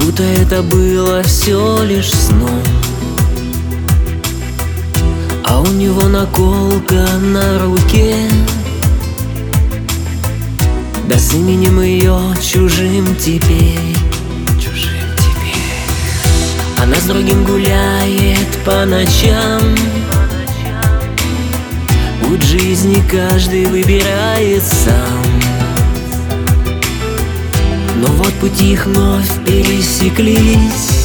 будто это было все лишь сном. А у него наколка на руке, да с именем ее чужим теперь. Она с другим гуляет по ночам. Путь жизни каждый выбирает сам. Но вот пути их вновь пересеклись.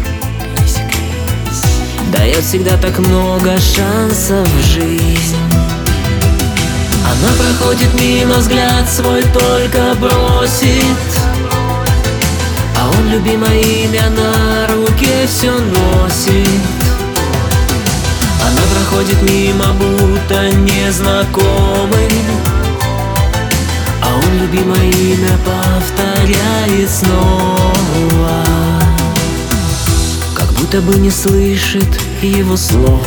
Дает всегда так много шансов в жизнь. Она проходит мимо, взгляд свой только бросит, а он любимое имя на руке все носит. Она проходит мимо, будто незнакомый, а он любимое имя повторяет снова, как будто бы не слышит его слов.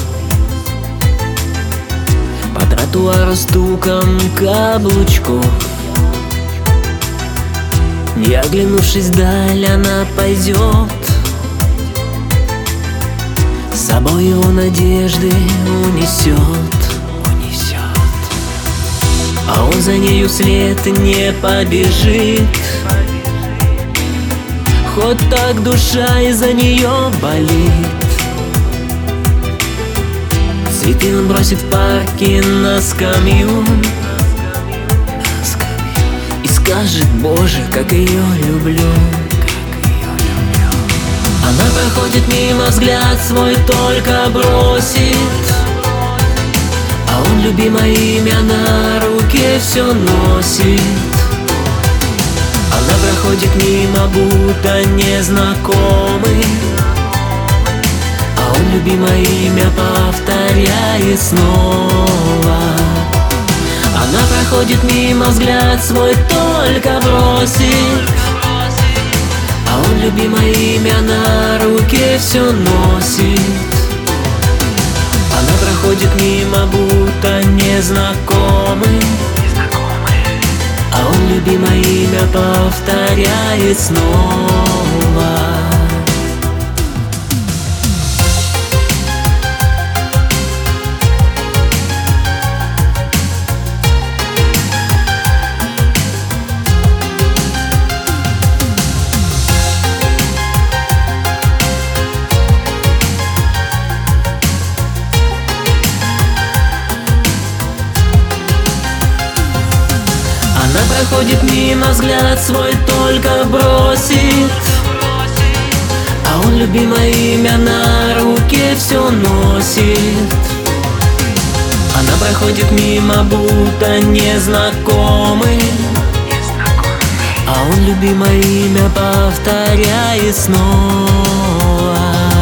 По тротуару стуком каблучков, не оглянувшись вдаль, она пойдет. С собой его надежды унесет. А он за нею вслед не побежит, хоть так душа из-за нее болит. Цветы он бросит в парке на скамью и скажет: Боже, как ее люблю. Она проходит мимо, взгляд свой только бросит, а он любимое имя на руке все носит. Она проходит мимо, будто незнакомый, а он любимое имя повторяет снова. Она проходит мимо, взгляд свой только бросит, а он любимое имя на руке все носит. Она проходит мимо, будто незнакомый, а он любимое имя повторяет снова. Она проходит мимо, взгляд свой только бросит, а он любимое имя на руке все носит. Она проходит мимо, будто незнакомый, а он любимое имя повторяет снова.